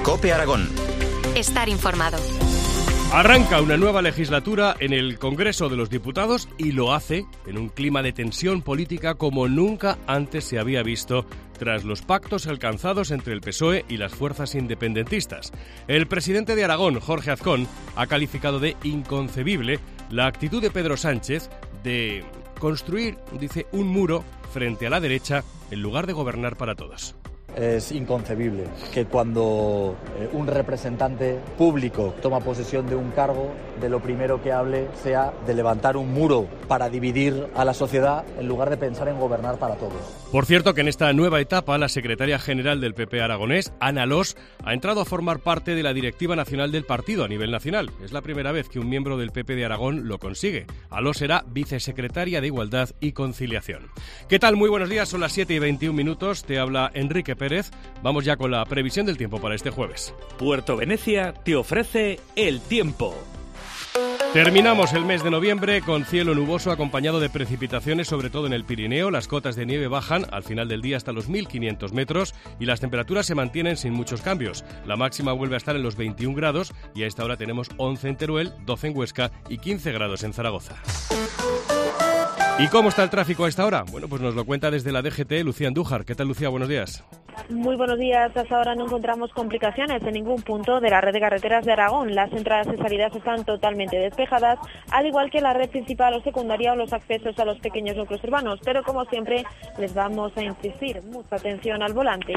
COPE Aragón. Estar informado. Arranca una nueva legislatura en el Congreso de los Diputados y lo hace en un clima de tensión política como nunca antes se había visto tras los pactos alcanzados entre el PSOE y las fuerzas independentistas. El presidente de Aragón, Jorge Azcón, ha calificado de inconcebible la actitud de Pedro Sánchez de construir, dice, un muro frente a la derecha en lugar de gobernar para todos. Es inconcebible que cuando un representante público toma posesión de un cargo, de lo primero que hable sea de levantar un muro para dividir a la sociedad en lugar de pensar en gobernar para todos. Por cierto que en esta nueva etapa la secretaria general del PP aragonés, Ana Alós, ha entrado a formar parte de la directiva nacional del partido a nivel nacional. Es la primera vez que un miembro del PP de Aragón lo consigue. Alós será vicesecretaria de Igualdad y Conciliación. ¿Qué tal? Muy buenos días, son las 7:21. Te habla Enrique Pérez. Vamos ya con la previsión del tiempo para este jueves. Puerto Venecia te ofrece el tiempo. Terminamos el mes de noviembre con cielo nuboso acompañado de precipitaciones, sobre todo en el Pirineo. Las cotas de nieve bajan al final del día hasta los 1.500 metros y las temperaturas se mantienen sin muchos cambios. La máxima vuelve a estar en los 21 grados y a esta hora tenemos 11 en Teruel, 12 en Huesca y 15 grados en Zaragoza. ¿Y cómo está el tráfico a esta hora? Bueno, pues nos lo cuenta desde la DGT Lucía Andújar. ¿Qué tal, Lucía? Buenos días. Muy buenos días. Hasta ahora no encontramos complicaciones en ningún punto de la red de carreteras de Aragón. Las entradas y salidas están totalmente despejadas, al igual que la red principal o secundaria o los accesos a los pequeños núcleos urbanos. Pero como siempre, les vamos a insistir, mucha atención al volante.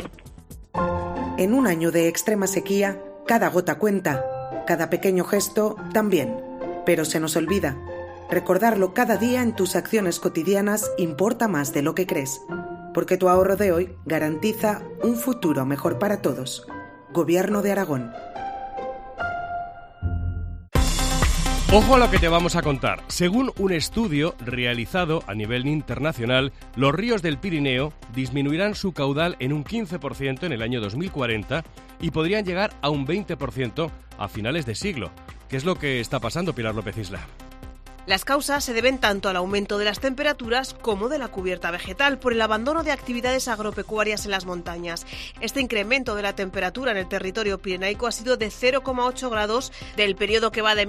En un año de extrema sequía, cada gota cuenta, cada pequeño gesto también. Pero se nos olvida. Recordarlo cada día en tus acciones cotidianas importa más de lo que crees, porque tu ahorro de hoy garantiza un futuro mejor para todos. Gobierno de Aragón. Ojo a lo que te vamos a contar. Según un estudio realizado a nivel internacional, los ríos del Pirineo disminuirán su caudal en un 15% en el año 2040 y podrían llegar a un 20% a finales de siglo. ¿Qué es lo que está pasando, Pilar López Isla? Las causas se deben tanto al aumento de las temperaturas como de la cubierta vegetal por el abandono de actividades agropecuarias en las montañas. Este incremento de la temperatura en el territorio pirenaico ha sido de 0,8 grados del periodo que va de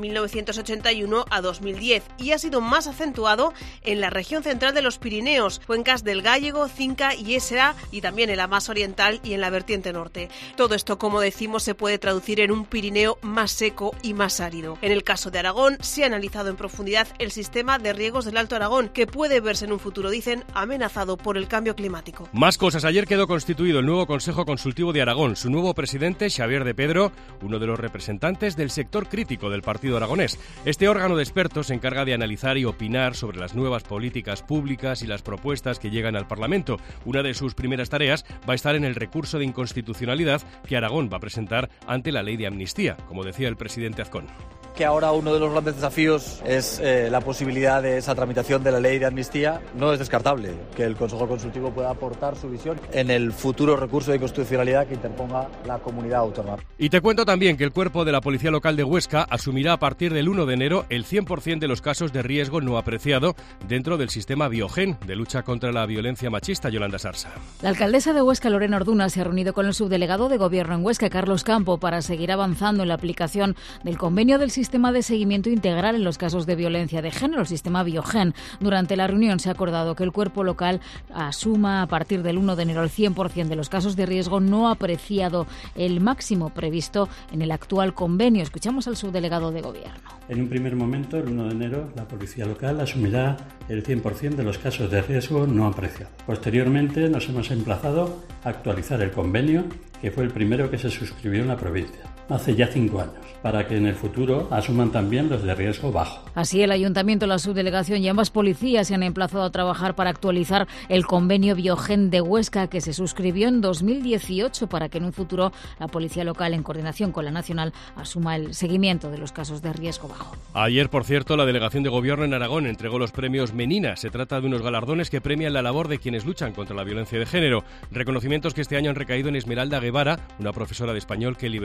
1981 a 2010 y ha sido más acentuado en la región central de los Pirineos, cuencas del Gállego, Cinca y Ésera y también en la más oriental y en la vertiente norte. Todo esto, como decimos, se puede traducir en un Pirineo más seco y más árido. En el caso de Aragón se ha analizado en profundidad el sistema de riegos del Alto Aragón, que puede verse en un futuro, dicen, amenazado por el cambio climático. Más cosas. Ayer quedó constituido el nuevo Consejo Consultivo de Aragón. Su nuevo presidente, Xavier de Pedro, uno de los representantes del sector crítico del partido aragonés. Este órgano de expertos se encarga de analizar y opinar sobre las nuevas políticas públicas y las propuestas que llegan al Parlamento. Una de sus primeras tareas va a estar en el recurso de inconstitucionalidad que Aragón va a presentar ante la ley de amnistía, como decía el presidente Azcón. Que ahora uno de los grandes desafíos es la posibilidad de esa tramitación de la ley de amnistía. No es descartable que el Consejo Consultivo pueda aportar su visión en el futuro recurso de inconstitucionalidad que interponga la comunidad autónoma. Y te cuento también que el cuerpo de la Policía Local de Huesca asumirá a partir del 1 de enero el 100% de los casos de riesgo no apreciado dentro del sistema Biogen de lucha contra la violencia machista. Yolanda Sarsa. La alcaldesa de Huesca, Lorena Orduna, se ha reunido con el subdelegado de Gobierno en Huesca, Carlos Campo, para seguir avanzando en la aplicación del convenio del sistema de seguimiento integral en los casos de violencia de género, el sistema Biogen. Durante la reunión se ha acordado que el cuerpo local asuma a partir del 1 de enero el 100% de los casos de riesgo no apreciado, el máximo previsto en el actual convenio. Escuchamos al subdelegado de Gobierno. En un primer momento, el 1 de enero, la Policía Local asumirá el 100% de los casos de riesgo no apreciado. Posteriormente, nos hemos emplazado a actualizar el convenio, que fue el primero que se suscribió en la provincia, hace ya 5 años, para que en el futuro asuman también los de riesgo bajo. Así, el Ayuntamiento, la Subdelegación y ambas policías se han emplazado a trabajar para actualizar el convenio Biogen de Huesca, que se suscribió en 2018, para que en un futuro la Policía Local, en coordinación con la Nacional, asuma el seguimiento de los casos de riesgo bajo. Ayer, por cierto, la Delegación de Gobierno en Aragón entregó los premios Menina. Se trata de unos galardones que premian la labor de quienes luchan contra la violencia de género. Reconocimientos que este año han recaído en Esmeralda Guevara, una profesora de español que liberó a una mujer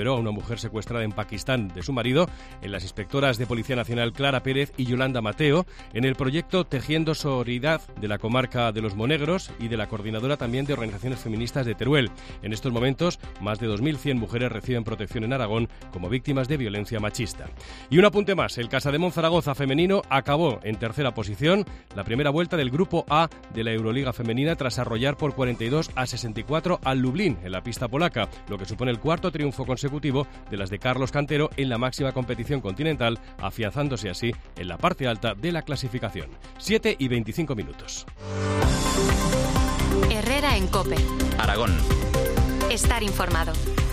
mujer secuestrada en Pakistán de su marido, en las inspectoras de Policía Nacional Clara Pérez y Yolanda Mateo, en el proyecto Tejiendo Sororidad de la comarca de Los Monegros y de la coordinadora también de organizaciones feministas de Teruel. En estos momentos, más de 2.100 mujeres reciben protección en Aragón como víctimas de violencia machista. Y un apunte más, el Casademón Zaragoza femenino acabó en tercera posición la primera vuelta del Grupo A de la Euroliga femenina tras arrollar por 42-64 al Lublin en la pista polaca, lo que supone el cuarto triunfo consecutivo de las de Carlos Cantero en la máxima competición continental, afianzándose así en la parte alta de la clasificación. 7:25. Herrera en COPE. Aragón. Estar informado.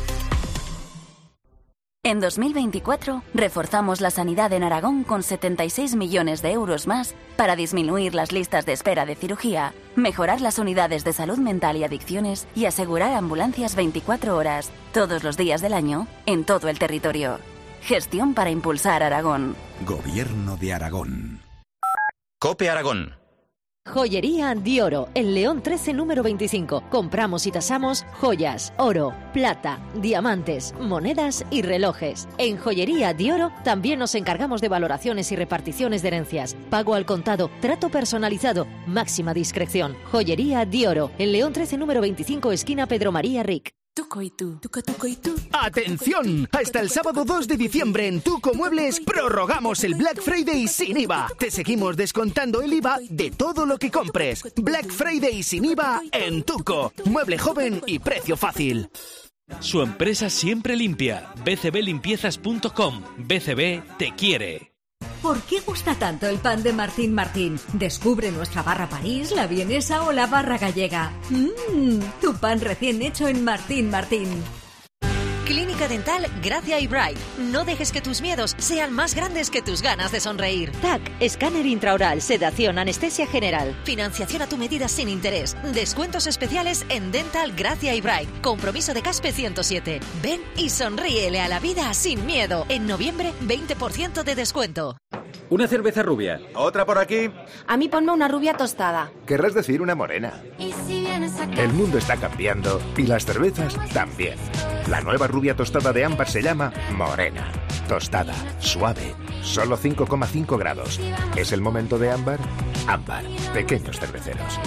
En 2024, reforzamos la sanidad en Aragón con 76 millones de euros más para disminuir las listas de espera de cirugía, mejorar las unidades de salud mental y adicciones y asegurar ambulancias 24 horas, todos los días del año, en todo el territorio. Gestión para impulsar Aragón. Gobierno de Aragón. COPE Aragón. Joyería Dioro, en León 13, número 25. Compramos y tasamos joyas, oro, plata, diamantes, monedas y relojes. En Joyería Dioro también nos encargamos de valoraciones y reparticiones de herencias. Pago al contado, trato personalizado, máxima discreción. Joyería Dioro, en León 13, número 25, esquina Pedro María Ric. Tuco y tú, tuco, tuco y tú. ¡Atención! Hasta el sábado 2 de diciembre en Tuco Muebles prorrogamos el Black Friday sin IVA. Te seguimos descontando el IVA de todo lo que compres. Black Friday sin IVA en Tuco. Mueble joven y precio fácil. Su empresa siempre limpia. bcblimpiezas.com. BCB te quiere. ¿Por qué gusta tanto el pan de Martín Martín? Descubre nuestra barra París, la vienesa o la barra gallega. Tu pan recién hecho en Martín Martín. Clínica Dental Gracia y Bright. No dejes que tus miedos sean más grandes que tus ganas de sonreír. TAC, escáner intraoral, sedación, anestesia general. Financiación a tu medida sin interés. Descuentos especiales en Dental Gracia y Bright. Compromiso de CASPE 107. Ven y sonríele a la vida sin miedo. En noviembre, 20% de descuento. Una cerveza rubia. Otra por aquí. A mí ponme una rubia tostada. Querrás decir una morena. ¿Y si vienes acá? El mundo está cambiando y las cervezas también. La nueva rubia tostada de Ámbar se llama Morena. Tostada, suave, solo 5,5 grados. ¿Es el momento de Ámbar? Ámbar, pequeños cerveceros.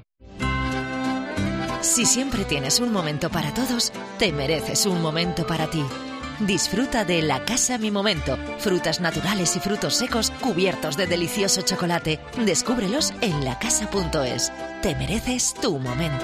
Si siempre tienes un momento para todos, te mereces un momento para ti. Disfruta de La Casa Mi Momento. Frutas naturales y frutos secos cubiertos de delicioso chocolate. Descúbrelos en lacasa.es. Te mereces tu momento.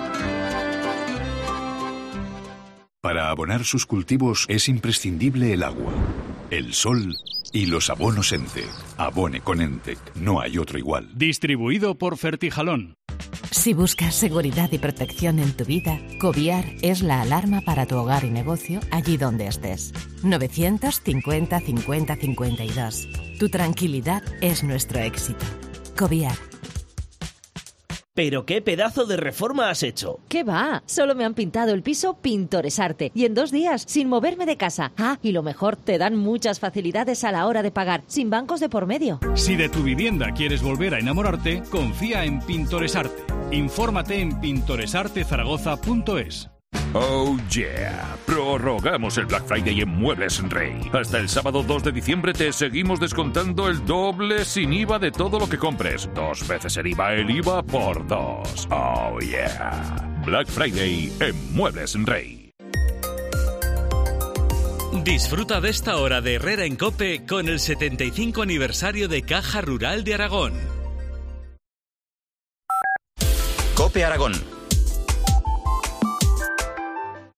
Para abonar sus cultivos es imprescindible el agua, el sol y los abonos Ente. Abone con Entec. No hay otro igual. Distribuido por Fertijalón. Si buscas seguridad y protección en tu vida, Coviar es la alarma para tu hogar y negocio allí donde estés. 950 50 52. Tu tranquilidad es nuestro éxito. Coviar. ¿Pero qué pedazo de reforma has hecho? ¿Qué va? Solo me han pintado el piso Pintoresarte. Y en 2 días, sin moverme de casa. Ah, y lo mejor, te dan muchas facilidades a la hora de pagar, sin bancos de por medio. Si de tu vivienda quieres volver a enamorarte, confía en Pintoresarte. Infórmate en pintoresartezaragoza.es. Oh yeah, prorrogamos el Black Friday en Muebles Rey. Hasta el sábado 2 de diciembre te seguimos descontando el doble sin IVA de todo lo que compres. 2 veces el IVA por 2. Oh yeah. Black Friday en Muebles Rey. Disfruta de esta hora de Herrera en COPE con el 75 aniversario de Caja Rural de Aragón. COPE Aragón.